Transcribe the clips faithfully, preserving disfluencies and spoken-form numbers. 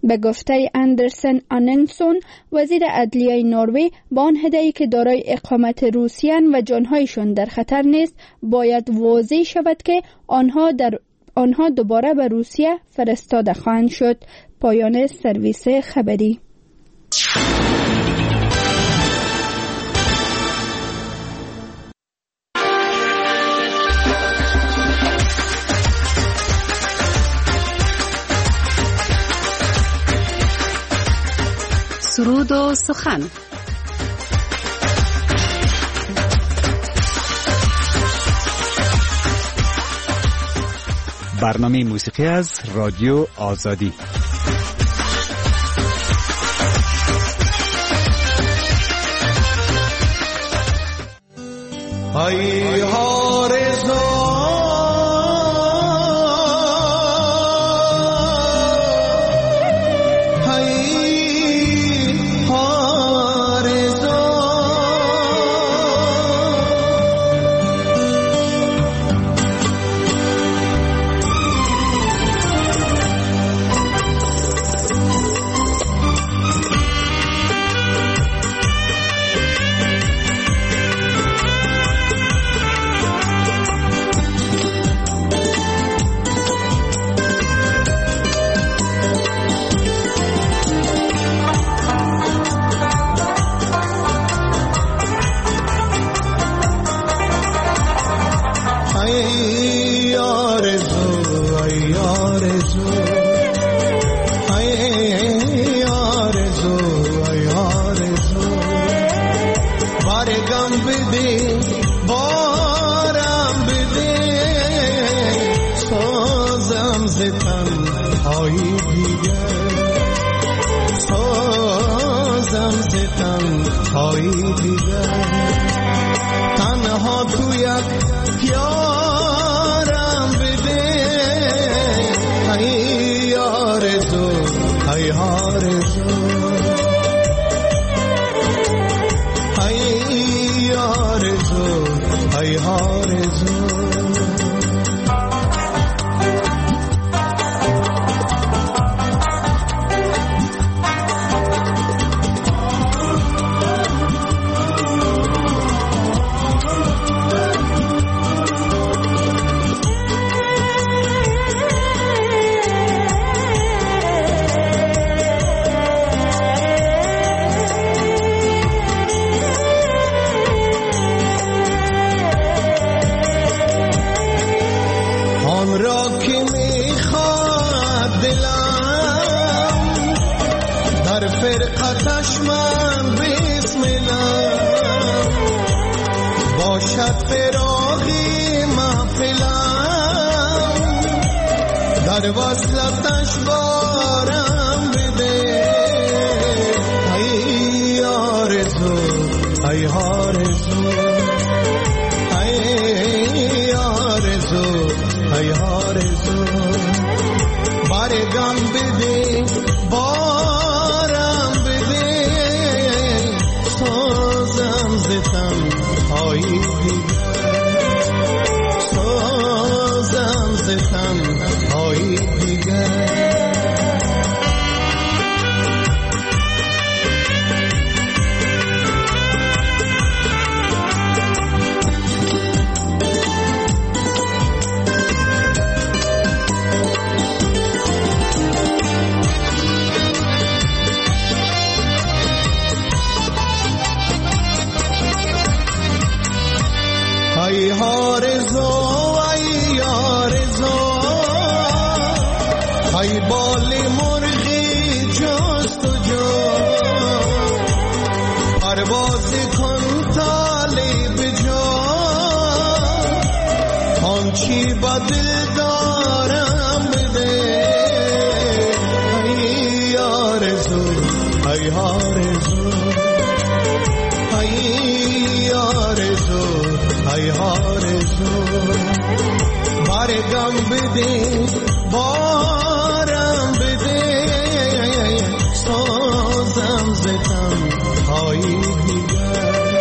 به گفته اندرسن آننسون وزیر عدلیه نروژ، با آن هدیه‌ای که دارای اقامت روسیان و جانهایشان در خطر نیست، باید واضح شود که آنها در آنها دوباره به روسیه فرستاده خواهند شد. پایان سرویس خبری. سرود و سخن. برنامه موسیقی از رادیو آزادی. ای آرزو تنها تو یک یارم بده. ای آرزو ای آرزو ای آرزو ای آرزو در وصلتش بارم بده. ای آرزو ای آرزو ای آرزو ای آرزو برگم بده بارم بده. سازم زتم های دیگر سازم زتم های دیگر. ای آرزو ای آرزو ای بال مرغی جست و جو پرواز کن طالب جا آنچی با دل دارم بده. ای آرزو ای آرزو ای آرزو ای آرزو برگم بده بارم بده. سازم زتم های دیگر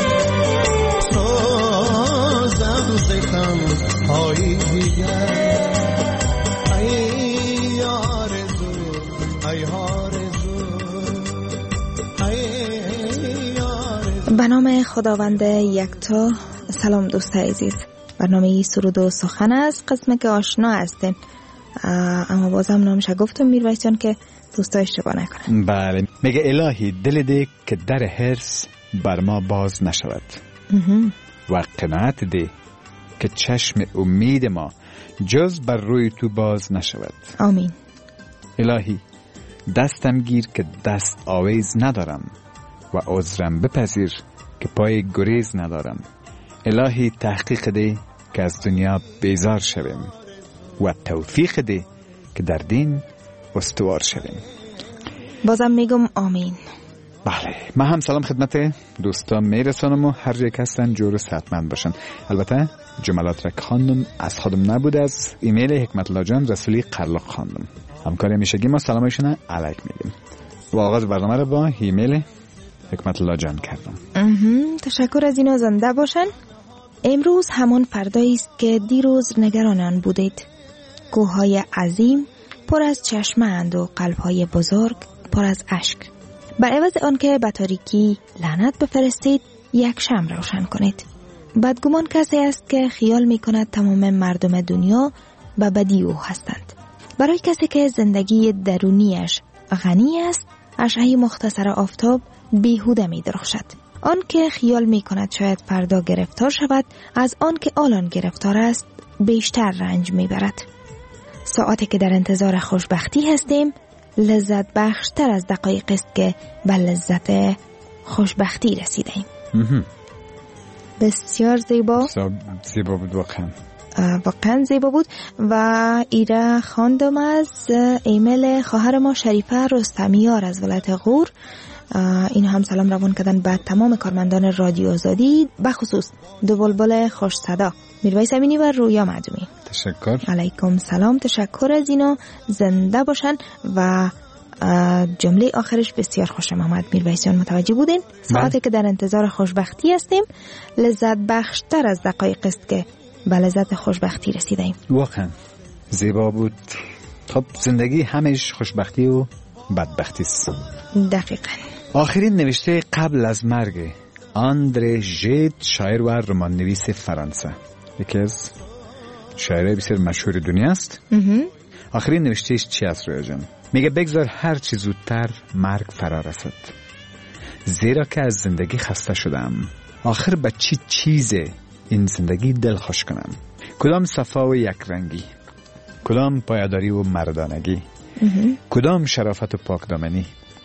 سازم زتم های دیگر. ای آرزو ای به نام خداوند یکتا. سلام دوست عزیز، برنامه سرود و سخن است، قسمت که آشنا هستین، اما بازم نامش گفتم میرویس جان که دوستا اشتباه نکنن. بله، میگه الهی دل ده که در حرص بر ما باز نشود و قناعت ده که چشم امید ما جز بر روی تو باز نشود. آمین. الهی دستم گیر که دست آویز ندارم و عذرم بپذیر که پای گریز ندارم. الهی تحقیق ده که از دنیا بیزار شویم و توفیق ده که در دین استوار شویم. بازم میگم آمین. بله، من هم سلام خدمت دوستان میرسانم و هر یک هستن جور و صحتمند باشن. البته جملات را که خواندم از خودم نبود، از ایمیل حکمت الله جان رسولی قرلاق خواندم. همکار میشگی ما سلامایشون علیک میگیم و آغاز برنامه را با ایمیل حکمت الله جان کردم. تشکر از اینا، زنده باشن. امروز همان فردایی است که دیروز نگران آن بودید. کوههای عظیم پر از چشمه اند و قلبهای بزرگ پر از اشک. به عوض آنکه به تاریکی لعنت بفرستید، یک شمع روشن کنید. بدگمان کسی است که خیال می کند تمام مردم دنیا به بدی او هستند. برای کسی که زندگی درونیش غنی است، اشعه مختصر آفتاب بیهوده می درخشد. آن که خیال می کند شاید فردا گرفتار شود، از آن که الان گرفتار است بیشتر رنج می برد. ساعتی که در انتظار خوشبختی هستیم لذت بخشتر از دقایق است که به لذت خوشبختی رسیدیم. بسیار زیبا زیبا بود، واقعا واقعا زیبا بود. و ایره خواندم از ایمیل خواهر ما شریفه رستمیار از ولایت غور. این هم سلام روان کردن به تمام کارمندان رادیو آزادی، به خصوص دو بلبل خوش صدا میرویس امینی و رویا معدومی. تشکر. علیکم سلام، تشکر از اینا، زنده باشن. و جمله آخرش بسیار خوشم آمد میرویس جان، متوجه بودین؟ ساعتی که در انتظار خوشبختی هستیم لذت بخشتر از دقایق است که به لذت خوشبختی رسیدیم. واقعا زیبا بود. خب زندگی همش خوشبختی و بدبختی است. دقیقاً. آخرین نوشته قبل از مرگ آندره ژید، شاعر و رمان نویس فرانسه، یکی از شاعرای بسیار مشهور دنیا است. آخرین نوشتهش چی است رویا جان؟ میگه بگذار هر چی زودتر مرگ فرا رسد، زیرا که از زندگی خسته شدم. آخر به چی چیزه این زندگی دل خوش کنم؟ کدام صفا و یک رنگی، کدام پایداری و مردانگی، کدام شرافت و پاکدامنی،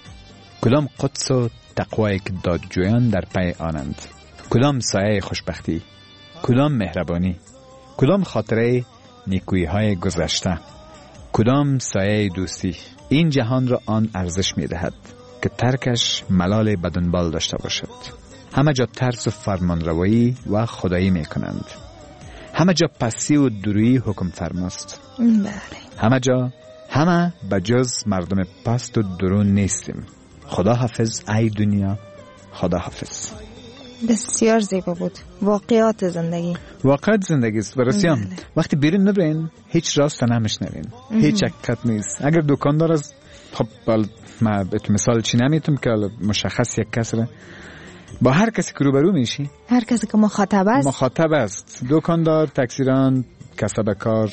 کدام قدس و تقوایی که دادجویان در پی آنند، کدام سایه خوشبختی، کدام مهربانی، کدام خاطره نیکویی های گذشته، کدام سایه دوستی. این جهان را آن ارزش می دهد که ترکش ملال بدنبال داشته باشد. همه جا ترس و فرمانروایی و خدایی می کنند. همه جا پستی و درویی حکم فرماست. بله. همه جا همه بجز مردم پست و درون نیستیم. خدا حافظ ای دنیا، خدا حافظ. بسیار زیبا بود. واقعیات زندگی، واقعیت زندگی است. برسیم وقتی بیرون نبرین هیچ راست نمیشنوین، هیچ حقیقت نیست. اگر دکاندار از خب ما به مثال چی نمیتونم که مشخص یک کس را با هر کسی که روبرو میشی، هر کسی که مخاطب است مخاطب است، دکاندار، تاکسیران، کسب کار،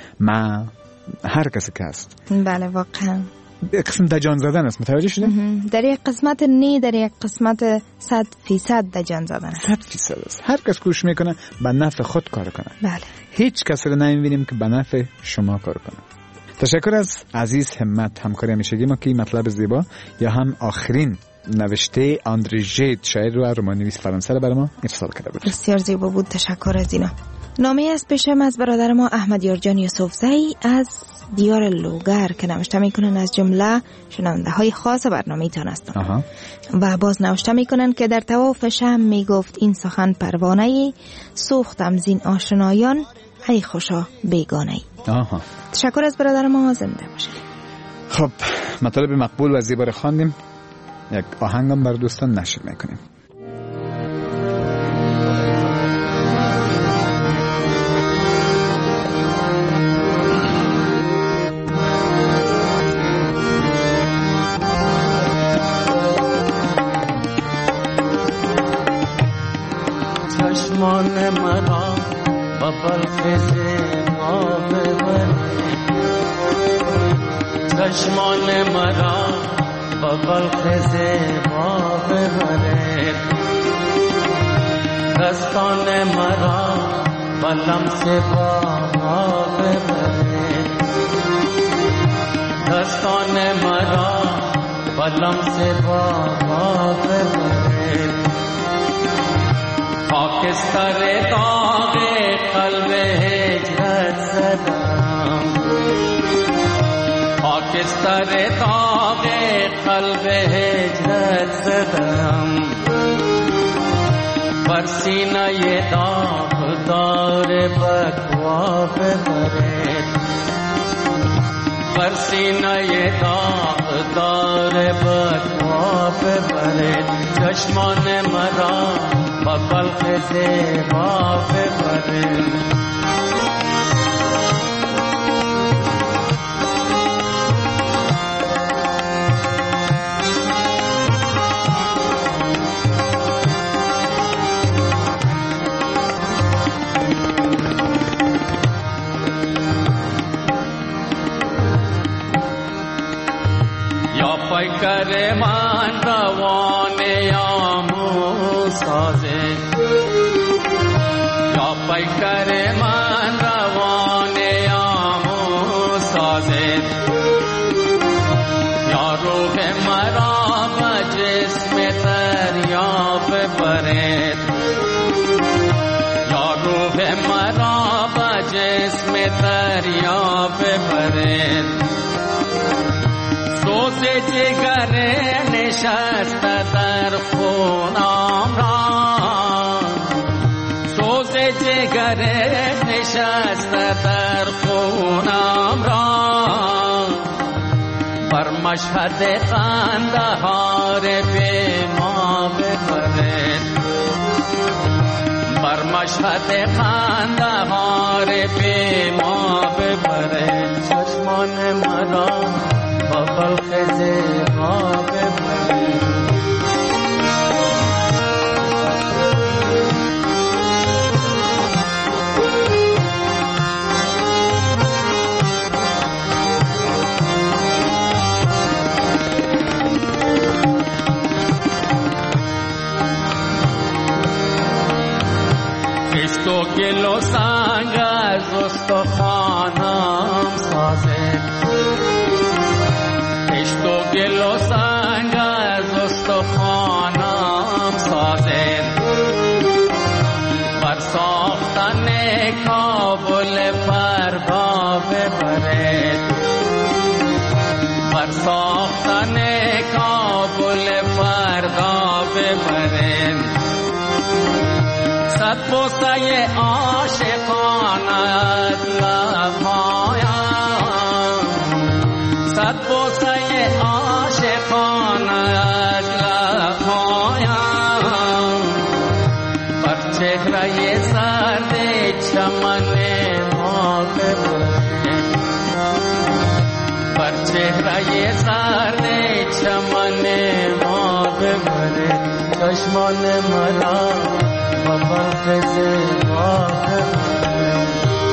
ما هر کسی که است. بله واقعا قسم دجان زدن است. متوجه شده؟ در یک قسمت نی، در یک قسمت صد فیصد دجان زدن است. صد فیصد است. هر کس کوشش میکنه به نفع خود کار کنه. بله. هیچ کس رو نمیبینیم که به نفع شما کار کنه. تشکر از عزیز همت، همکاری همیشگی ما که مطلب زیبا یا هم آخرین نوشته آندره ژید، شاعر و رمان نویس فرانسه را برای ما ارسال کرده بود. بسیار زیبا بود، تشکر از اینا. نامه از پیشم از برادر ما احمد یارجان یوسفزئی از دیار لوگر که نوشته میکنن از جمله شنونده های خاص برنامه تان هستن. و باز نوشته میکنن که در طواف شم میگفت این سخن پروانه‌ای، سوختم زین آشنایان ای خوشا بیگانه‌ای. آها. تشکر از برادر ما، زنده باشه. خب مطالب مقبول و زیبا خواندیم، یک آهنگم بر دوستان نشر میکنیم. زیبا ببره چشمان مرا با بلخ زیبا ببره دستان مرا با لمس باها ببره دستان مرا با لمس باها ببره خاکستر داغ قلب هجرت زدم خاکستر داغ قلب هجرت زدم بر سینه داغ دار بکوا ببرد بر سینه داغ دار بکوا ببرد چشمان مرا با بلخ زیبا ببرد پیکر من روان یامو سازه یا پیکر من روان یامو سازه یا روح مرا به جسم دریاب برد یا روح مرا به جسم دریاب برد سوز جگر نشست در خونم را سوز جگر نشست در خونم را بر مشهد قندهار به ما ببرد بر مشهد قندهار به ما ببرد چشمان مرا با بلخ زیبا ببرد کشت و گل و سنگ از استخوانم سازد کشت و گل و سنگ از استخوانم سازد بر ساختن کابل فردا ببرد بر ساختن کابل فردا ببرد صد بوسه عاشقانت لبهایم صد بوسه عاشقانت لبهایم بر چهره سرد چمن ما ببرد بر چهره سرد چمن ما ببرد چشمان مرا با بلخ زیبا ببرد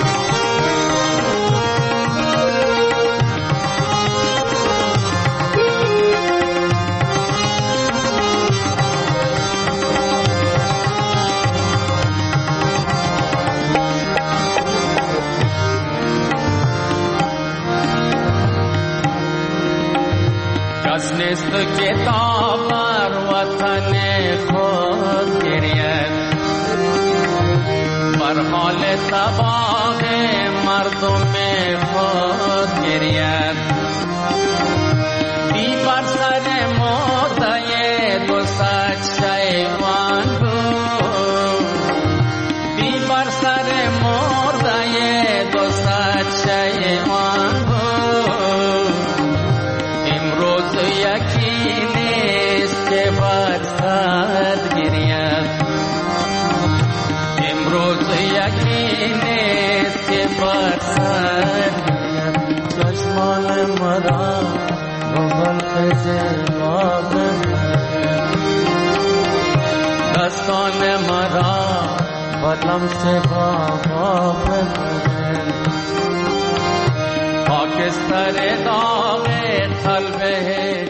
کس نیست که تا بر وطن خود گرید بر حال تباه مردم خود گرید بی بر سر مرده دو صد شیوان بود بی بر سر مرده دو صد شیوان بود امروز یکی نیست که بر صد گرید امروز یکی نیست که بر صد گرید چشمان مرا با بلخ زیبا ببرد دستان مرا لمس بابا ببره خاکستر داغ قلبه.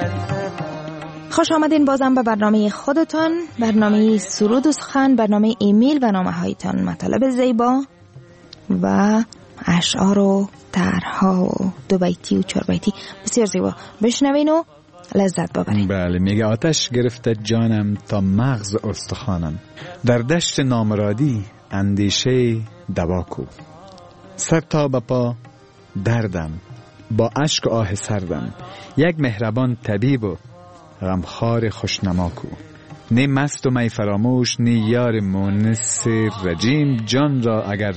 خوش آمدین بازم به برنامه خودتان، برنامه سرود و سخن، برنامه ایمیل و نامه هایتان، مطالب زیبا و اشعار و طرح‌ها و دو بیتی و چهار بیتی بسیار زیبا بشنوین و لذت ببرین. بله، میگه آتش گرفته جانم تا مغز استخوانم، در دشت نامرادی اندیشه دوا کو، سر تا به پا دردم با اشک و آه سردم، یک مهربان طبیب و غمخوار خوشنما کو، نه مست و می فراموش نه یار مونس رجیم، جان را اگر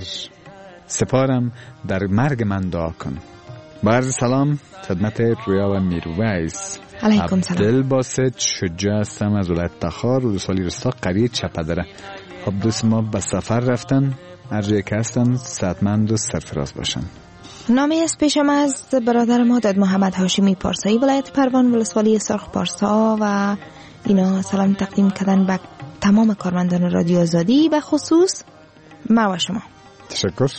سپارم در مرگ من دعا کن. با عرض سلام خدمت رویا و میرویس. علیکم سلام. عبدالباسط شجاع هستم از ولایت تخار و سالی رستا قریه چپدره. خب دوست ما به سفر رفتن، هر جایی که هستن صحتمند و سرفراز باشن. نامه از پیشم از برادر ما داد محمد هاشمی پارسایی، ولایت پروان، ولسوالی سرخ پارسا، و اینا سلام تقدیم کردن به تمام کارمندان رادیو آزادی، به خصوص ما و شما. تشکر.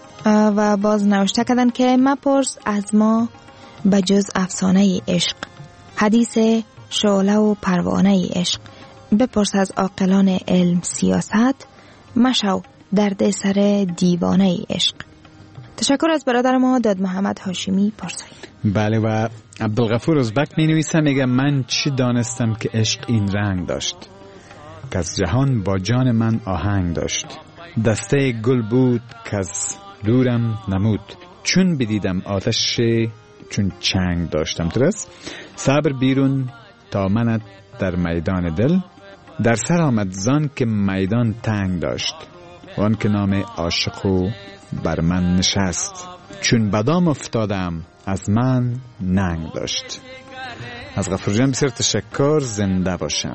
و باز نوشته کردن که مپرس از ما به جز افسانه عشق، حدیث شعله و پروانه عشق، بپرس از عاقلان علم سیاست، مشو درد سر دیوانه عشق. تشکر از برادر ما داد محمد هاشمی پارسایی. بله، و عبدالغفور ازبک می نویسه، میگه من چی دانستم که عشق این رنگ داشت، که از جهان با جان من آهنگ داشت، دسته گل بود که از دورم نمود، چون بدیدم آتش چون چنگ داشتم. درست صبر بیرون تا منت در میدان دل، در سر آمد زان که میدان تنگ داشت، وان که نام عاشقو بر من نشست، چون بدام افتادم از من ننگ داشت. از غفور جان بسیار تشکر، زنده باشم.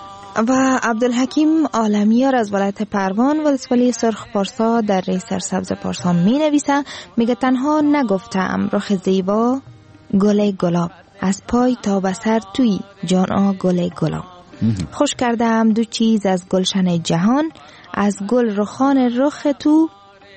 و عبدالحکیم عالمیار از ولایت پروان، ولسوالی سرخ پارسا در ری سرسبز پارسا می نویسه، میگه تنها نگفتم رخ زیبا گل گلاب، از پای تا به سر توی جانا گل گلاب، خوش کردم دو چیز از گلشن جهان، از گل رخان رخ تو،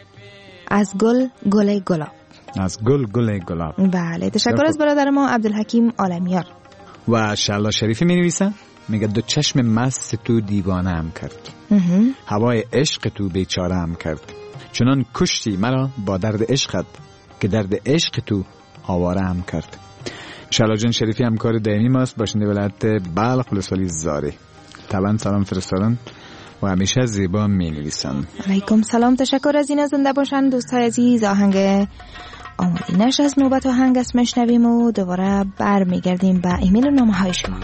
از گل گل گلاب، از گل گل گلاب. بله، تشکر از برادر ما عبدالحکیم عالمیار. و شعلا شریفی می نویسه، میگه دو چشم مست تو دیوانه هم کرد، هوای عشق تو بیچاره هم کرد، چنان کشتی مرا با درد عشقت که درد عشق تو آواره هم کرد. شعلا جان شریفی همکار دائمی ماست، باشنده ولایت بلخ، ولسوالی زاری. طبعا سلام فرستادن و همیشه زیبا می نویسن. علیکم سلام، تشکر از این. زنده باشن دوستای عزیز. آهنگ آمادینش از نوبت آهنگ است میشنویم و دوباره بر میگردیم به ایمیل و نامه های شما.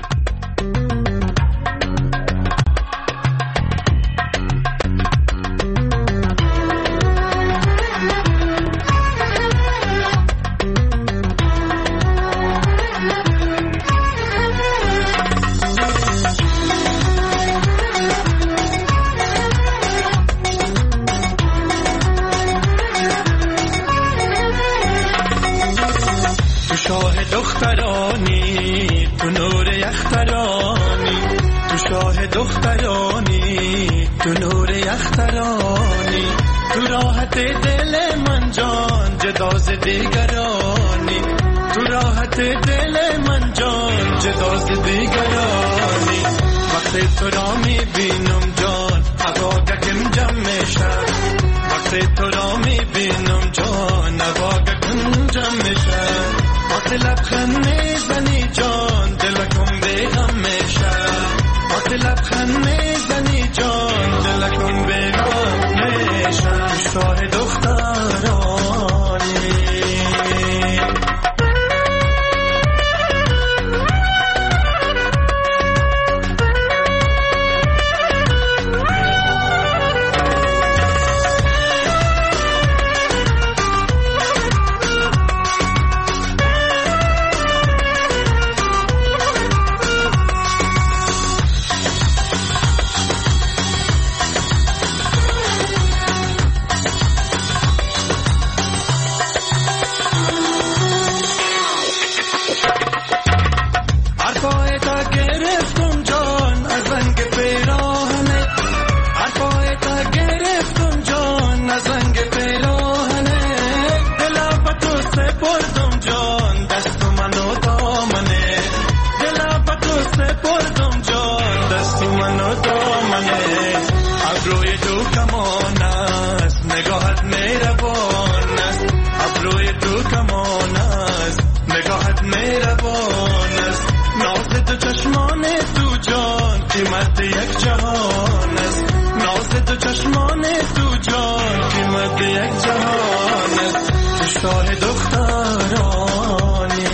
دخترانی تو نور یخترانی، تو شاه دخترانی تو نور یخترانی، تو راحت دل من جان جداز دیگرانی، تو راحت دل من جان جداز دیگرانی، وقتی تو را می بینم جان اواگم جمع میشم، وقتی تو را می بینم جان اواگم جمع میشم، وقتی لبخند میزنی جان دلکم بیغم میشه، وقتی لبخند میزنی جان دلکم بیغم میشه، شاه دخترانی. چشمان تو جان قیمت یک جهان است تو شاه دخترانی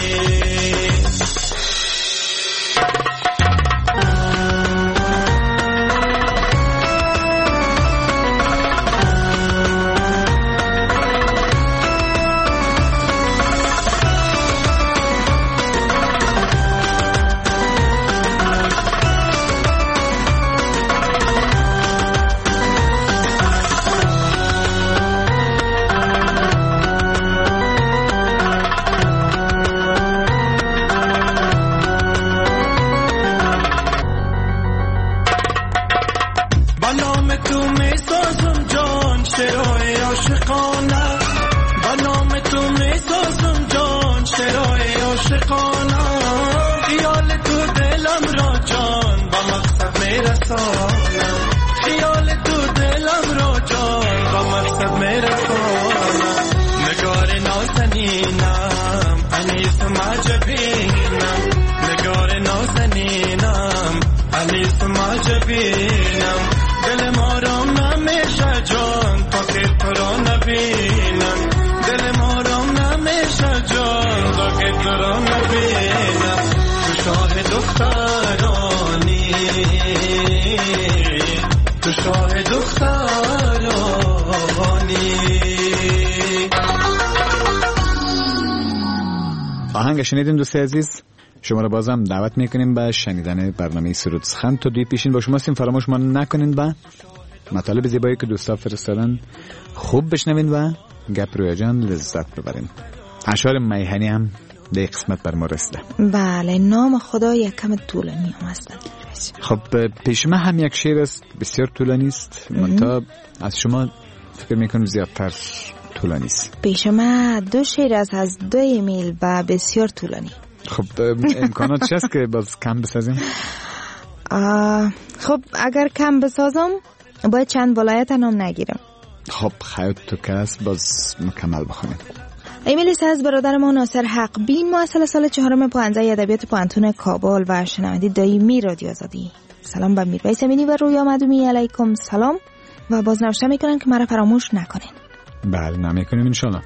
خیال تو دلم را جان با مقصد میرسانم نگار نازنینم انیس معجبینم نگار نازنینم انیس معجبینم دل ما را نمیشه جان تا که تو را نبینم دل ما را نمیشه جان تا که تو را نبینم تو شاه دخترانی تو شاه دخترانی. آهنگ شنیدیم دوست عزیز، شما را بازم دعوت میکنیم به شنیدن برنامه سرود سخن تا دوی پیشین با شما هستیم. فراموش ما نکنین با مطالب زیبایی که دوستا فرستادن خوب بشنوین و گپ رویا جان لذت ببرین. اشعار میهنی هم در قسمت بر ما رسیده. بله، نام خدا یک کم طولانی هم هستند. خب پیش من هم یک شعر است بسیار طولانی است، منتها از شما فکر میکنم زیادتر طولانی است. پیش من دو شعر است از دو ایمیل و بسیار طولانی. خب امکانات چیست که باز کم بسازیم؟ خب اگر کم بسازم باید چند ولایت نام نگیرم. خب خیلی تو که است باز مکمل بخونیم. ایمیل است از برادر ما ناصر حق بین، محصل سال چهارم پانزده ادبیات پانتون کابل و شنونده دایمی رادیو آزادی. سلام به میرویس امینی و رویا مدومی، علیکم سلام. و باز نوشته میکنن که مرا فراموش نکنین. بله نمیکنیم انشالله.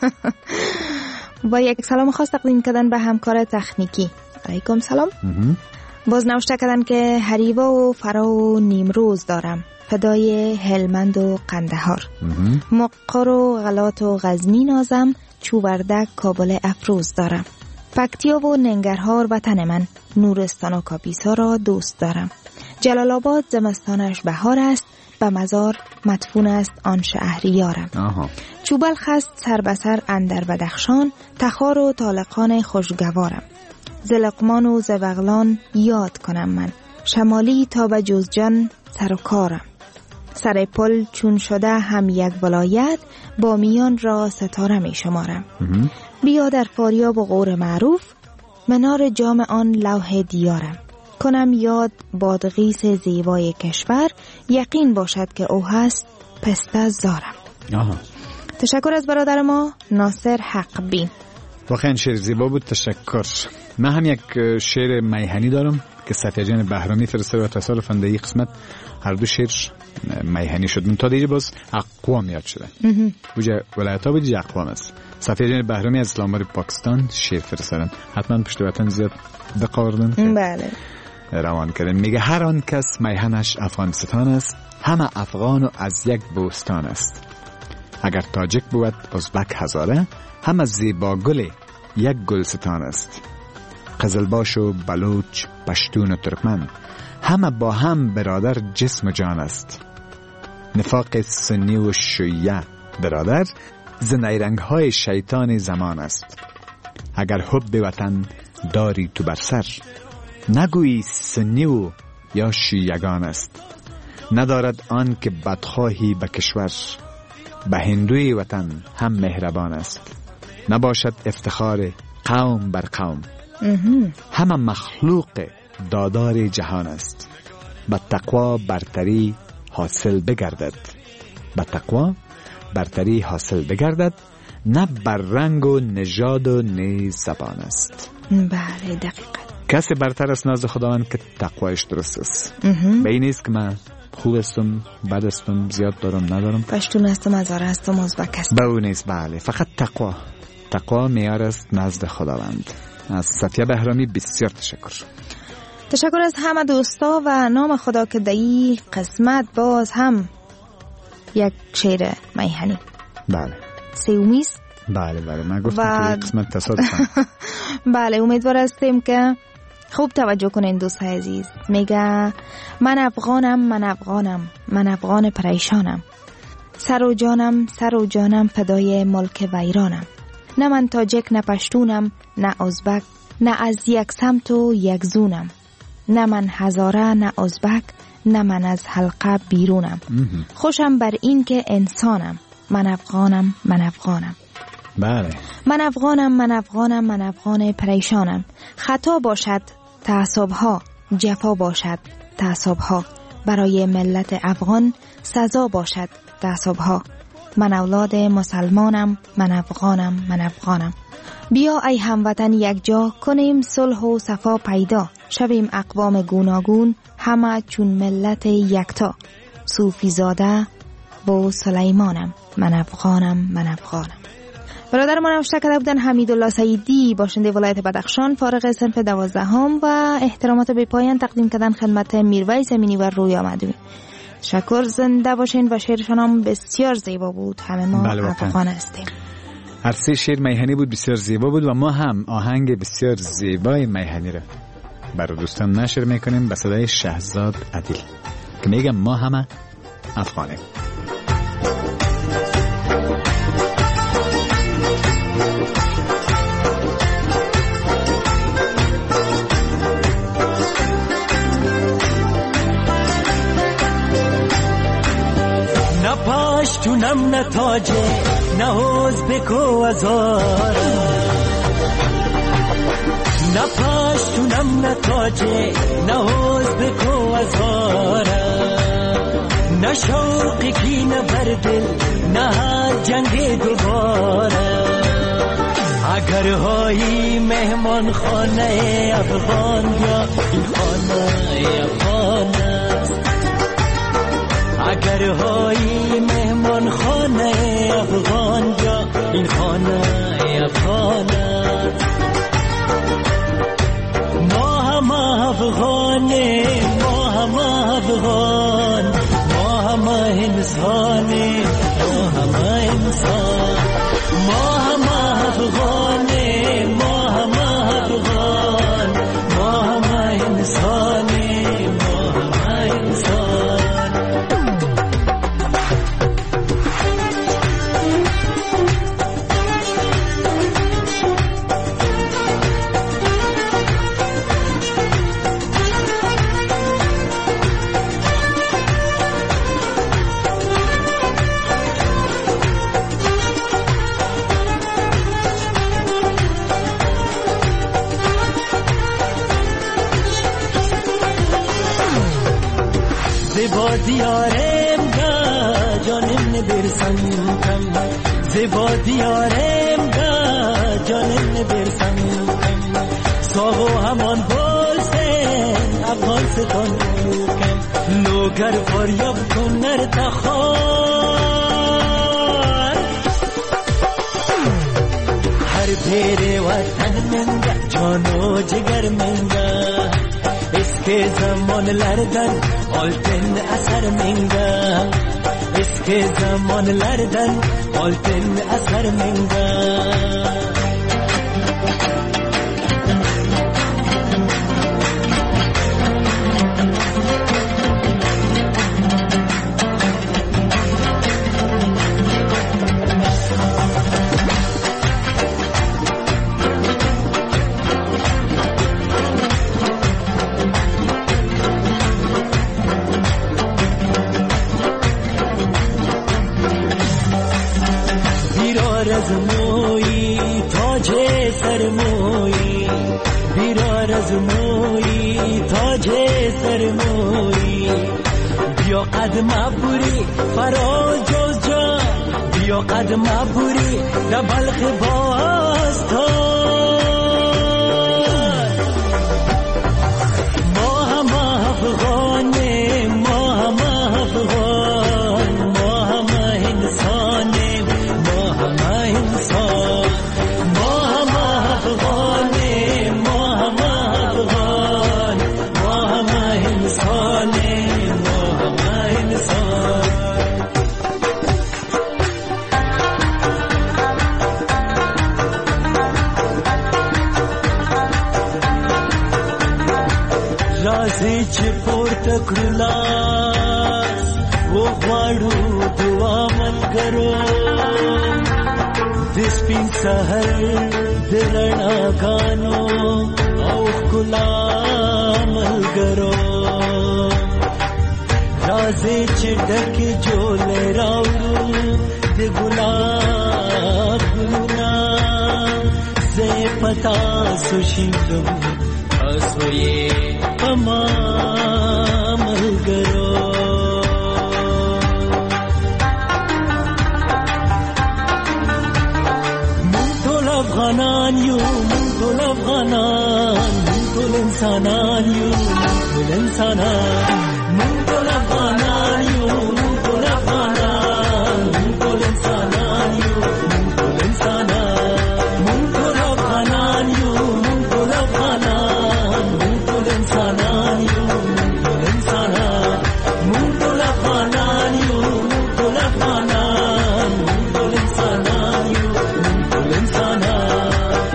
با یک سلام خاص تقدیم کردن به همکار تکنیکی، علیکم سلام. باز نوشته کردن که حریوا و فرا و نیمروز دارم، فدای هلمند و قندهار، مقر و غلات و غزنی نازم، چوبردک کابل افروز دارم، پکتیا و ننگرهار وطن من، نورستان و کاپیسا را دوست دارم، جلال آباد زمستانش بهار است، به مزار مدفون است آن شهریارم. چوبلخ است سر به سر اندر بدخشان، تخار و طالقان خوشگوارم، زلقمان و زبغلان یاد کنم من، شمالی تا به جوزجان سر و کارم، سر پل چون شده هم یک ولایت، با میان را ستاره می شمارم. بیا در فاریاب و غور معروف، منار جام آن لوح دیارم، کنم یاد بادغیس زیبای کشور، یقین باشد که او هست پسته زارم. آها. تشکر از برادر ما ناصر حق بین. واقعا شعر زیبا بود، تشکر. من هم یک شعر میهنی دارم که صفیه جان بهرامی فرستاده و تصادفاً در این قسمت هر دو شعر میهنی شد. من تا دیگه باز اقوام یاد شده. بوجه ولایت ها بودی اقوام است. صفیه جان بهرامی از اسلام آباد پاکستان شعر فرستادن. حتما پشت وطن زیاد دقاردن. بله. روان کردن. میگه هر آن کس میهنش افغانستان است، همه افغان و از یک بوستان است. اگر تاجک بود ازبک هزاره، همه زیبا گل یک گلستان است. قزلباش و بلوچ پشتون و ترکمن، همه با هم برادر جسم و جان است. نفاق سنی و شیعه برادر، ز نیرنگ های شیطان زمان است. اگر حب وطن داری تو بر سر، نگویی سنی و یا شیعگان است. ندارد آن که بدخواهی به کشور، به هندوی وطن هم مهربان است. نباشد افتخار قوم بر قوم، همه مخلوق دادار جهان است. به تقوا برتری حاصل بگردد، به تقوا برتری حاصل بگردد، نه بر رنگ و نژاد و نیز زبان است. بله دقیقاً. کسی برتر است نزد خداوند که تقوایش درست است. به این نیست که من خوب هستم، بد هستم، زیاد دارم ندارم، پشتون هستم، هزاره هستم، ازبک هستم. به اون نیست. بله، فقط تقوا تقوا معیار است نزد خداوند. از صفیه بهرامی بسیار تشکر. تشکر از همه دوستا و نام خدا که در این قسمت باز هم یک شعر میهنی. بله سیومیست. بله بله من گفتم و... که قسمت تصادفم. بله امیدوار هستیم که خوب توجه کنین دوستای عزیز. میگه من افغانم، من افغانم، من افغان پریشانم، سر و جانم سر و جانم فدای ملک ویرانم، نه من تاجک نه پشتونم نه ازبک، نه از یک سمت و یک زونم، نه من هزاره نه ازبک، نه من از حلقه بیرونم، خوشم بر این که انسانم، من افغانم من افغانم. بله من افغانم من افغانم من افغان پریشانم، خطا باشد تعصبها، جفا باشد تعصبها، برای ملت افغان سزا باشد تعصبها، من اولاد مسلمانم، من افغانم من افغانم. بیا ای هموطن یک جا، کنیم صلح و صفا پیدا، شویم اقوام گوناگون همه چون ملت یکتا، صوفی زاده با سلیمانم، من افغانم من افغانم. برادر ما نوشته کرده بودن حمیدالله سیدی، باشنده ولایت بدخشان، فارغ صنف دوازدهم و احترامات به پایان تقدیم کردن خدمت میرویس امینی و رویا مدوی. شکر، زنده باشین و شعرشان هم بسیار زیبا بود. همه ما بله افغان هستیم. هر سه شعر میهنی بود، بسیار زیبا بود و ما هم آهنگ بسیار زیبای میهنی را برای دوستان نشر میکنیم به صدای شهزاد عدیل که میگم ما همه افغانیم. نه پشتونم نه تاجه نه ازبک و هزاره، نه پشتونم نه تاجه نه ازبک و هزاره، نه شوقی کی نه بردل نه هر جنگ دوباره، اگر های مهمان خانه افغان یا این خانه افغان است، اگر های مهمان خانه افغان یا این خانه افغان است، ما هم افغانه ما هم افغان، ما هم انسانه ما هم انسان، ما هم افغانه ما هم افغان، ما هم انسانه ما هم انسان. زیبا دیارم گا جانم برسم کم، زیبا دیارم گا جانم برسم کم، ساغو همان بولسن افغانستان کم، لوگر فریاب کنر تخار، هر پیر وطن منگا جان و جگر منگا، اسکی زمان لردن آلتن اثر منگا، اسکی زمان لردن آلتن اثر منگا. از موی تاج سرموی، بیرار از موی تاج سرموی، بیا قدم بوری فراز جز جا، بیا قدم بوری در بلخ باستان، ما هم افغانه ما هم رازی چې پورته کړلاس و غواړو دعا ملګرو د سپین سحر د رڼاګانو او ښکلا ملګرو رازی چې ډکې جولې راوړو د ګلاب ګلونه زه پتا سو شیندم اسو یې پما ملګرو مونږ ټول افغانان یو مونږ ټول افغانان مونږ ټول انسانان یو مونږ ټول انسانان مونږ ټول افغانان یو مونږ ټول افغانان مونږ ټول انسانان یو مونږ ټول انسانان مونږ ټول افغانان یو مونږ ټول افغانان مونږ ټول انسانان یو مونږ ټول انسانان مونږ ټول افغانان یو مونږ ټول افغانان مونږ ټول انسانان یو مونږ ټول انسانان.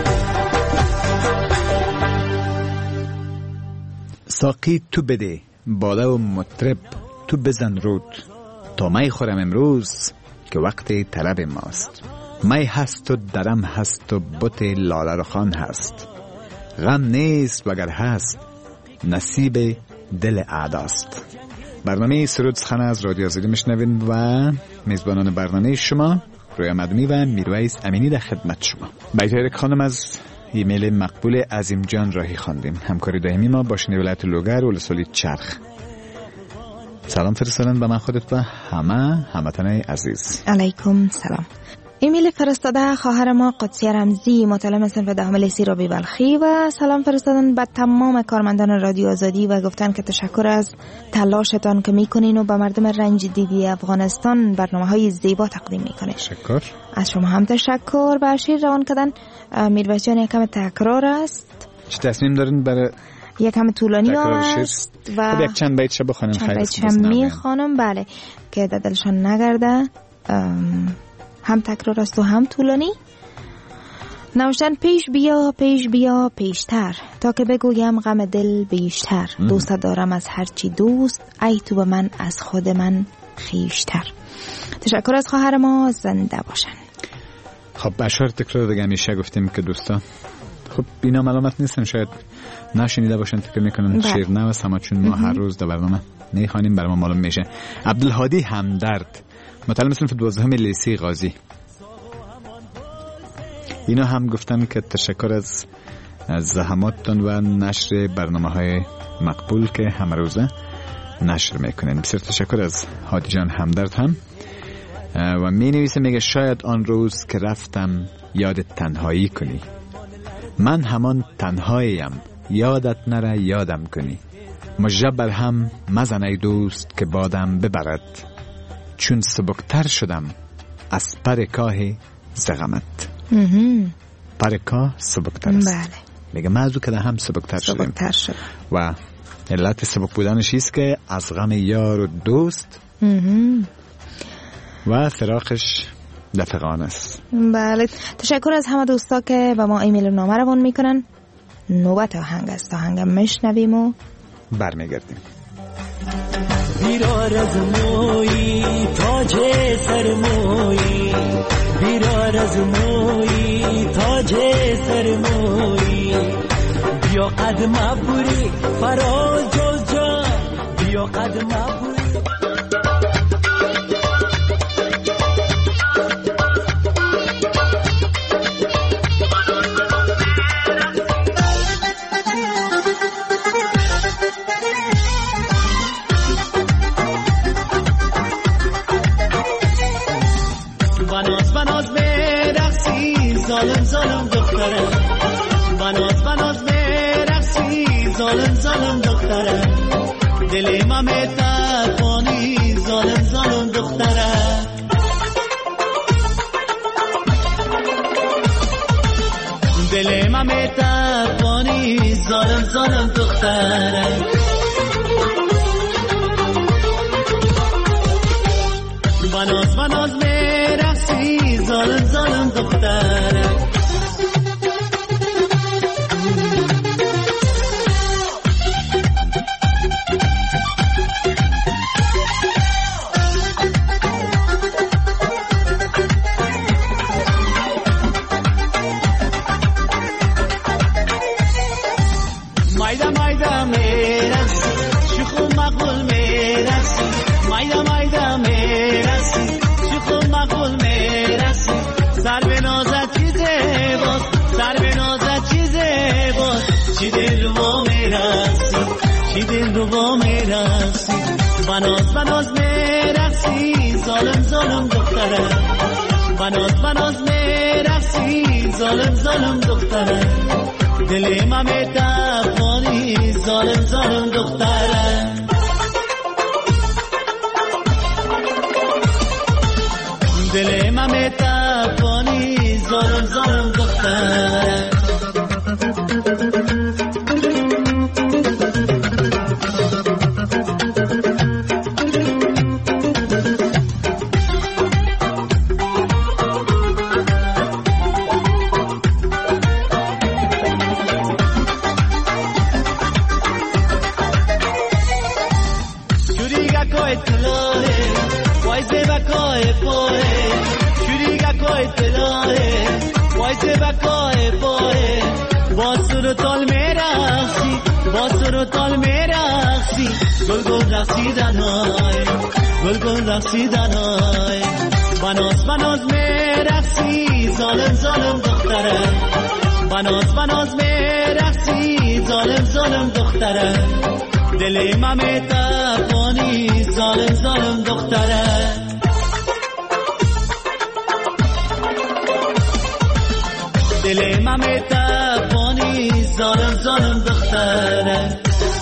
ساقی تو بده باده و مطرب تو بزن رود تا می خورم امروز که وقت طلب ماست. می هست و درم هست و بت لاله رخان هست. غم نیست وگر هست نصیب دل اعداست. برنامه سرود سخن از رادیو آزادی میشنوین و میزبانان برنامه شما رویا مدنی و میرویس امینی در خدمت شما. بیت‌های خانم از ایمیل مقبول عظیم جان راهی خواندیم. همکاری دائمی ما با شنی ولایت لوگر و لسولی چرخ. سلام فرستادن به من خودت و همه هموطن عزیز. علیکم سلام. ایمیل فرستاده خواهر ما قدسی رمزی متعلم صنف دهم لیسه رابی بلخی و سلام فرستادن به تمام کارمندان رادیو آزادی و گفتن که تشکر از تلاشتان که میکنین و به مردم رنج دیدی افغانستان برنامه های زیبا تقدیم میکنین. تشکر. از شما هم تشکر. به شیر روان کردن میرویس جان یکم تکرار است. چه تصمیم دارین برای یکم طولانی است و خب یک چند بیت شب بخونیم خیلی چند بیت شب میخوانم بله که دلشان نگرده. هم تکرار است و هم طولانی. نوشتن پیش بیا پیش بیا پیشتر تا که بگویم غم دل بیشتر. دوست دارم از هرچی دوست ای تو به من از خود من خیشتر. تشکر از خواهر ما. زنده باشن. خب اشعار تکرار دیگه همیشه گفتیم که دوستا خب اینا ملامت نیستن شاید نشنیده باشن فکر میکنن شعر نه و سما چون ما هر روز در برنامه میخوانیم برای ما معلوم میشه. عبدالهادی همدرد متعلم صنف دوازدهم لیسه غازی اینا هم گفتن که تشکر از از زحماتتون و نشر برنامه های مقبول که همه روزه نشر میکنین. بسیار تشکر از هادی جان همدرد هم. و می نویسه میگه شاید آن روز که رفتم یاد تنهایی کنی من همان تنهاییم یادت نره یادم کنی مژه بر هم مزن ای دوست که بادم ببرد چون سبکتر شدم از پر کاه زغمت. پر کاه سبکتر است. بله. میگه موضوع که هم سبکتر شدیم سبکتر شد. و علت سبک بودنش است که از غم یار و دوست و فراقش دفقان است. بله. تشکر از همه دوستا که به ما ایمیل و نامه روان میکنن. نوبت آهنگ است. آهنگ میشنویم و برمیگردیم. بیرار از موی تاج سر موی بیرار از موی تاج سر موی بیا قدم ابوری فراز جز جا بیا قدم ابوری ظالم ظالم دختره بناز بناز برقصی ظالم ظالم دختره دل ما میتپانی ظالم ظالم دختره دل ما میتپانی ظالم ظالم دختره بناز بناز برقصی ظالم ظالم دختره مایدا مایدا میرسی شوخ و مقبول میرسی مایدا مایدا میرسی شوخ و مقبول میرسی سر به نازت چیزه باز سر به نازت چیزه باز چی دل رو میرسی چی دل رو میرسی بناز بناز میرسی ظالم ظالم دختره بناز بناز میرسی ظالم ظالم دختره دل ما میتفانی ظالم ظالم دختره دل ما میتفانی ظالم ظالم دختره گل گل رقصیدن های گل گل رقصیدن های بناز بناز میرقصی ظالم ظالم دختره بناز بناز میرقصی ظالم ظالم دختره دل ما میتفانی ظالم ظالم دختره دل ما میتفانی ظالم ظالم دختره.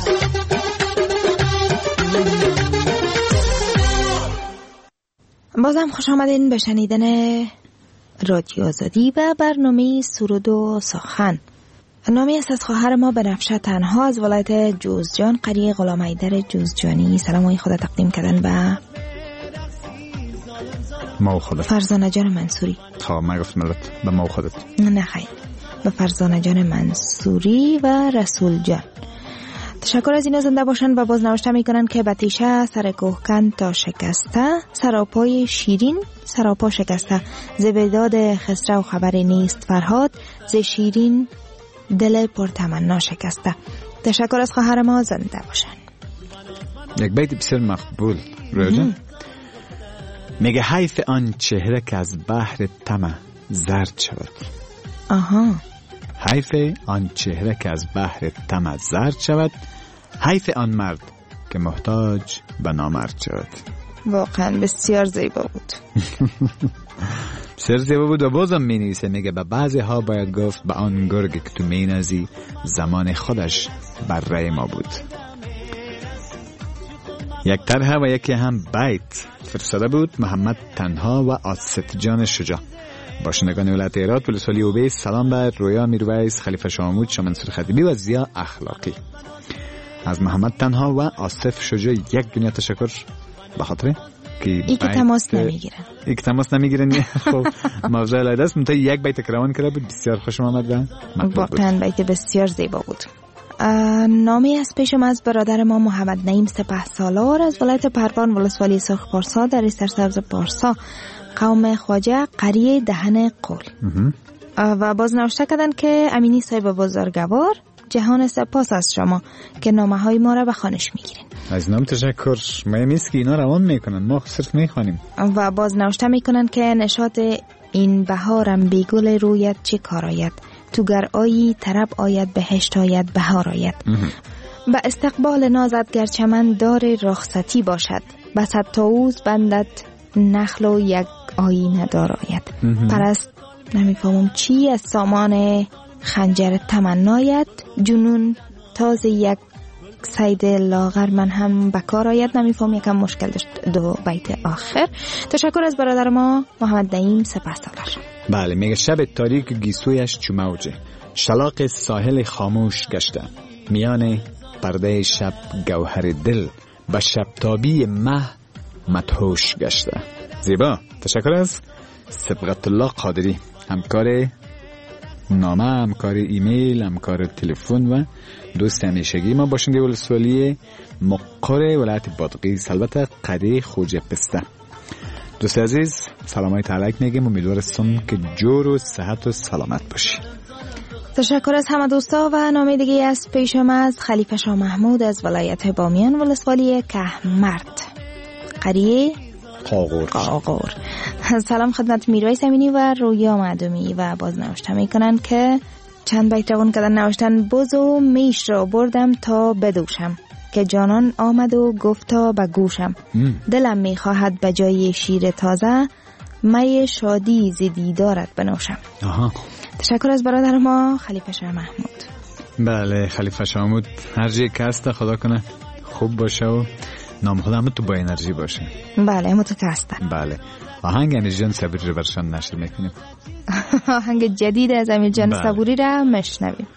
بازم خوش آمدین به شنیدن رادیو آزادی و برنامه سرود و سخن. نامی است از خواهر ما بنفشه تنها از ولایت جوزجان قریه غلام حیدر جوزجانی. سلامای خود تقدیم کردن به ما و خودت فرزانه جان منصوری. تا ما گفت ملت به ما و خودت نه خیر، به فرزانه جان منصوری و رسول جان. تشکر از اینا زنده باشن و باز نوشته میکنن که بتیشه سر کوهکن تا شکسته سراپای شیرین سراپا شکسته زبداد خسرو خبری نیست فرهاد ز شیرین دل پر تمنا شکسته. تشکر از خواهر ما زنده باشن. یک بیت بسیار مقبول رویا میگه حیف آن چهره که از بحر طمع زرد شود. آها، حیف آن چهره که از بحر طمع زرد شود، حیف آن مرد که محتاج به نامرد شود. واقعا بسیار زیبا بود. بسیار زیبا بود و بازم می نویسه میگه به بعضی ها باید گفت به آن گرگ که تو می نزی زمان خودش بر رای ما بود. یک طرح و یکی هم بیت فرستاده بود محمد تنها و عاصف جان شجاع. باشندگان ولایت هرات، ولسوالی اوبیس، سلام بر رویا میرویس، خلیفه شامود، شاه منصور خطیبی و ضیا اخلاقی. از محمد تنها و عاصف شجاع یک دنیا تشکر به خاطر که ای که تماس نمیگیرن ای که تماس نمیگیرن خب موضوع علیده است. منتها یک بیت کروان کرده بود بسیار خوشم آمد و واقعا بیت بسیار زیبا بود. نامی از پیشم از برادر ما محمد نعیم سپه سالار از ولایت پروان، ولسوالی سرخ پارسا در سرسبز پارسا، قوم خواجه، قریه دهن قول. و باز نوشته کردن که امینی صاحب بزرگوار، جهان سپاس از شما که نامه های ما را به خوانش میگیرین. از نام تشکر. ما میست که اینا روان میکنن، ما صرف میخوانیم. و باز نوشته میکنن که نشاط این بهارم بیگل رویت چه کار آید، تو گر آیی طرب آید بهشت آید بهار آید. به استقبال نازت گر چمن دار رخصتی باشد، بسد طاووس بندت نخل و یک آینه دار آید. پرست نمیفهمم چی از سامان خنجر تمنایت، جنون تاز یک سید لاغر من هم بکار آید. نمیفهم، یکم مشکل داشت دو بیت آخر. تشکر از برادر ما محمد نعیم سپاسگزار. بله، میگه شب تاریک گیسویش چو موجه، شلاق ساحل خاموش گشته، میان پرده شب گوهر دل، به شب تابی مه مدهوش گشته. زیبا. تشکر از سبقت الله قادری، همکار نامه، همکار ایمیل، همکار تلفن و دوست همیشگی ما. باشنده ولسوالی مقر ولایت بادغیس، البته قریه خوجه پسته. دوست عزیز سلامای تعالی میگیم، امیدوارستم که جور و صحت و سلامت باشی. تشکر از همه دوستا و نام دیگه از پیشم از خلیفه شاه محمود از ولایت بامیان ولسوالی کهمرد قریه قاغور. قاغور. سلام خدمت میرویس امینی و رویا معدومی و باز نوشته میکنن که چند بیت روان کردن نوشتن بزو میش را بردم تا بدوشم که جانان آمد و گفتا به گوشم ام. دلم میخواهد به جای شیر تازه می شادی ز دیدارت بنوشم. آها. تشکر از برادر ما خلیفه شاه محمود. بله خلیفه شاه محمود هر جایی که هست خدا کنه خوب باشه و نام خدا هم تو با انرژی باشه. بله همون تو که هستن. بله آهنگ امیر جان صبوری رو برشان نشر میکنیم. آهنگ جدید از امیر جان بله. صبوری را مشنویم.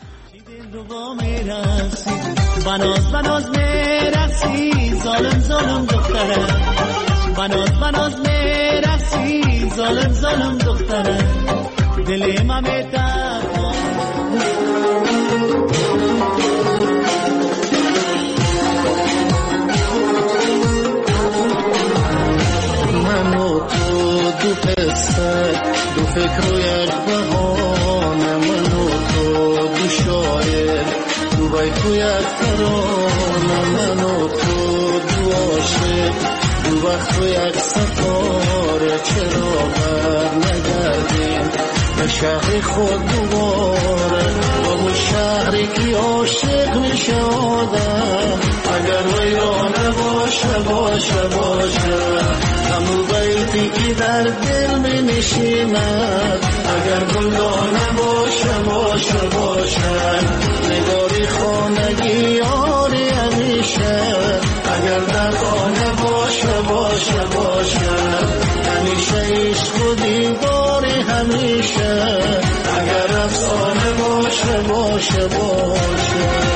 بناز بناز میرسی ظالم ظالم دختره بناز بناز میرسی ظالم ظالم دختره دل ما میتاب منو تو دو پسر دو فکر و یک بهانه منو تو دو شاعر دو بیت و یک ترانه منو تو دو عاشق دو وقت و یک ستاره چرا بر نگردیم به شهر خود دوباره با اون شهری که عاشق میشه آدم اگر ویرانه باشه باشه باشه همون بیتی که در دل می نشیند اگر گلدانه باشه باشه باشه نگاری خانگی یاری همیشه اگر در خانه باشه باشه باشه همیشه عشق و دیداری همیشه اگر افسانه باشه باشه باشه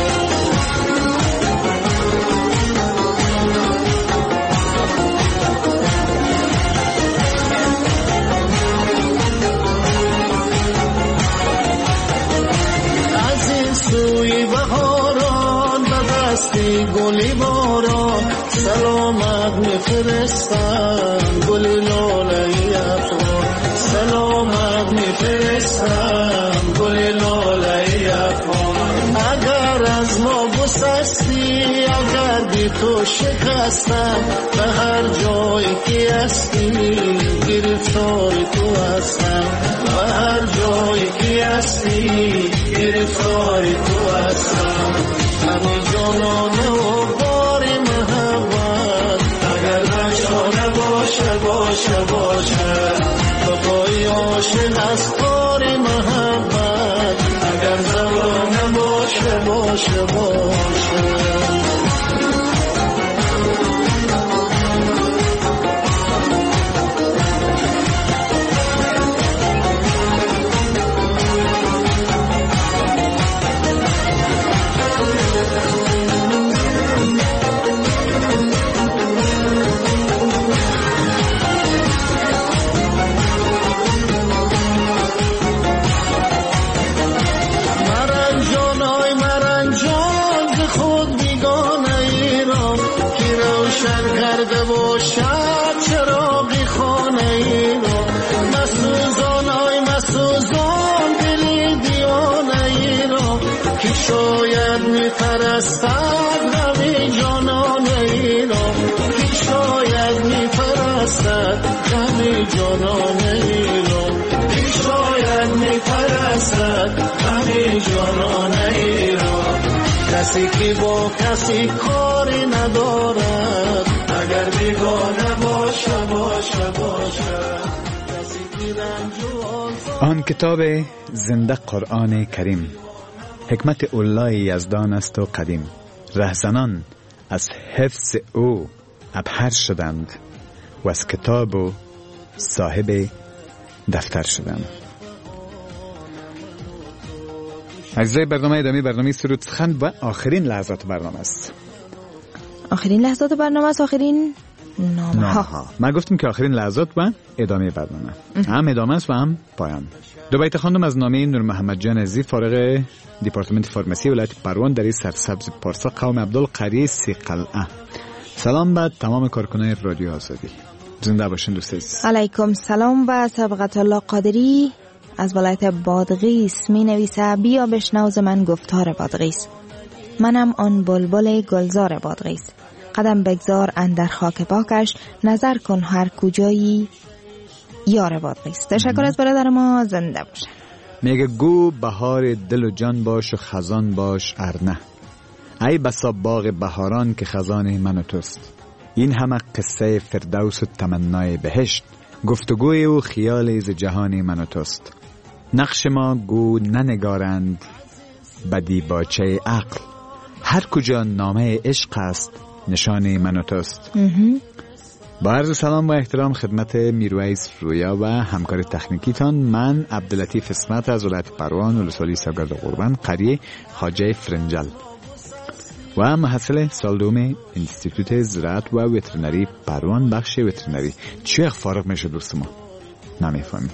سوی بهاران به دستی گلی باران سلامت میفرستم گلی لاله افغان سلامت میفرستم گلی لاله افغان اگر از ما گسستی اگر بی تو شکستم به هر جایی که هستی گرفتار تو هستم به هر جایی که هستی گرفتار تو هستم همه جانانه و بار محبت اگر نشانه باشه باشه باشه بقای عاشق از کار محبت اگر زبانه باشه باشه باشه شاید می پرستد غمی جانان ایرا که شاید می پرستد غمی جانان ایرا که شاید می پرستد غمی جانان ایرا کسی که با کسی کاری ندارد اگر بیگانه باشه باشه باشه کسی که رنج و آن کتاب زنده قرآن کریم حکمت الله یزدان است و قدیم رهزنان از حفظ او ابهر شدند و از کتاب و صاحب دفتر شدند. عزیزای برنامه ادامه برنامه سرود سخن و آخرین لحظات برنامه است. آخرین لحظات برنامه است. آخرین نامه ها. ما گفتیم که آخرین لحظات و ادامه برنامه هم ادامه است و هم پایان. دو بیت خواندم از نامه نور محمد جان عزیز فارغ دیپارتمنت فارمسی ولایت پروان در سرسبز پارسا قوم عبدالقری سی قلعه. سلام به تمام کارکنان رادیو آزادی. زنده باشین دوست عزیز. علیکم سلام و سبقت الله قادری از ولایت بادغیس می نویسه بیا بشنو ز من گفتار بادغیس. منم آن بلبل گلزار بادغیس، قدم بگذار اندر خاک پاکش، نظر کن هر کجایی یار بادغیس. تشکر از برادر ما، زنده باشه. میگه گو بهار دل و جان باش و خزان باش ارنه، ای بسا باغ بهاران که خزان من و توست. این همه قصه فردوس و تمنای بهشت، گفتگوی و خیال ز جهان من و توست. نقش ما گو ننگارند بدی باچه عقل، هر کجا نامه عشق است نشان من و توست. با عرض سلام و احترام خدمت میرویس رویا و همکار تکنیکیتان، من عبداللطیف اسمت از ولایت پروان ولسوالی سوگرد قربان قریه خواجه فرنجل و محصل سال دوم انستیتوت زراعت و وترنری پروان بخش وترنری. چه فارغ میشه دوست ما؟ نمیفهمیم.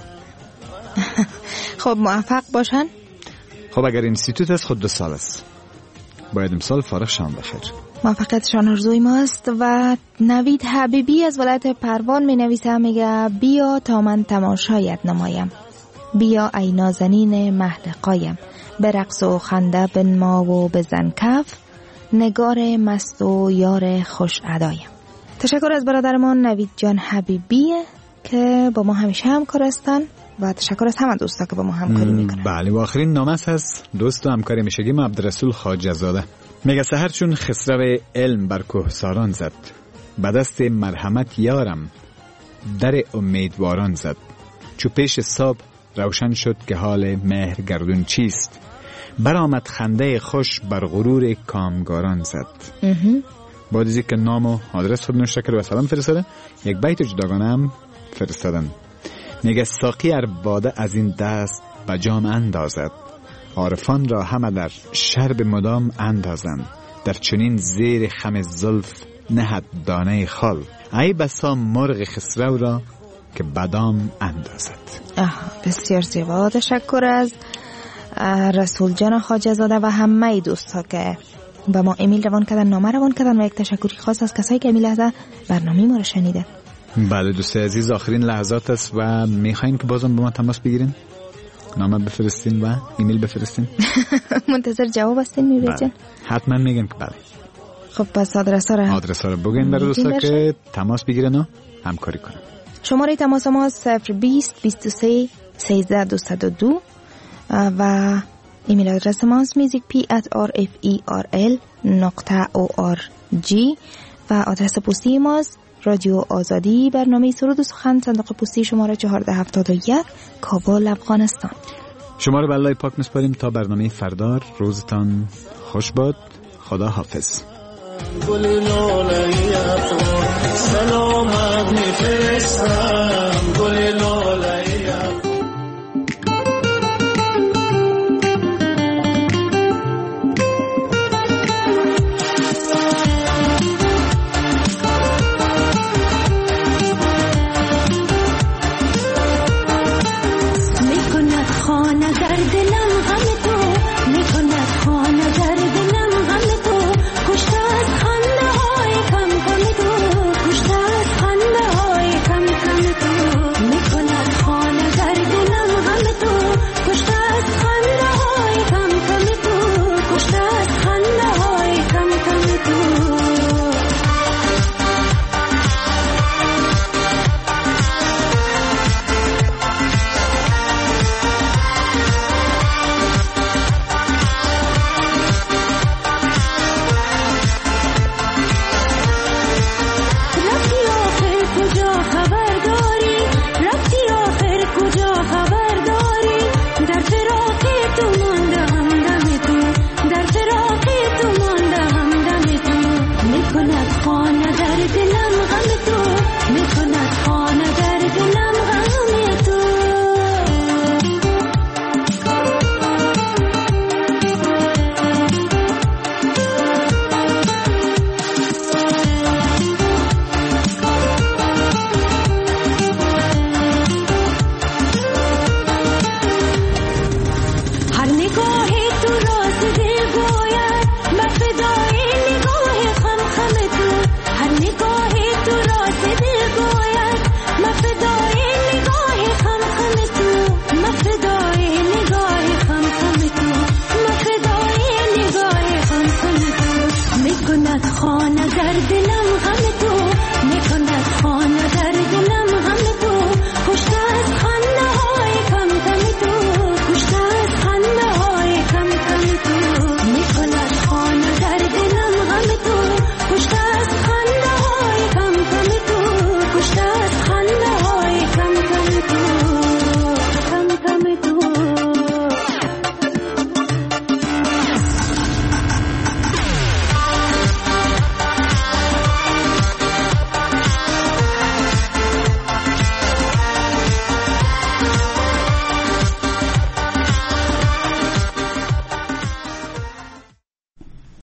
خب موفق باشن. خب اگر انستیتوت است خود دو سال است، باید امسال فارغ شان بخیر. موفقیتشان آرزوی ماست. و نوید حبیبی از ولایت پروان می نویسه، میگه بیا تا من تماشایت نمایم، بیا ای نازنین مهد قایم، برقص و خنده بنما و بزن کف، نگار مست و یار خوش ادایم. تشکر از برادرمان نوید جان حبیبی که با ما همیشه همکار هستن و تشکر از همه دوستا که با ما همکاری میکنن. بله، و آخرین نامه از دوست و همکار میشگیم عبدالرسول خواجه زاده. میگه سحر چون خسرو علم بر کوهساران زد، به دست مرحمت یارم در امیدواران زد، چو پیش صبح روشن شد که حال مهر گردون چیست، برآمد خنده خوش بر غرور کامگاران زد. با دیزی که نام و آدرس خود نوشته کرد و سلام فرستاده، یک بیت جداگانه هم فرستادن. میگه ساقی ار باده از این دست به جام اندازد، عارفان را همه در شرب مدام اندازند، در چنین زیر خم زلف نهد دانه خال، ای بسا مرغ خسرو را که بدام اندازد. آها، بسیار زیبا. تشکر از رسول جان خواجه زاده و همه دوست ها که با ما ایمیل روان کردن، نامه روان کردن و یک تشکری خاص از کسایی که ایمیل لحظه برنامه ما رو شنیده. بله دوست عزیز، آخرین لحظات است و میخواین که بازم با ما تماس بگیرین، نامه بفرستین و ایمیل بفرستین. منتظر جواب هستین میرویس جان؟ حتما میگم که بله. خب پس آدرس ها رو آدرس ها رو بگین برای دوستا که تماس بگیرن و همکاری کنن. شماره تماس ما صفر بیست بیست و سه سیزده دویست و دو و ایمیل آدرس ما میوزیک پی ات آر اف ای آر ال نقطه او آر جی و آدرس پستی ما رادیو آزادی، برنامه سرود و سخن، صندوق پستی شماره چهارده هفتاد و یک، کابل، افغانستان. شما رو به الله پاک میسپاریم تا برنامه فردا. روزتان خوش باد. خدا حافظ. گل لاله افغان سلامت میفرستم، گل لاله میکند درد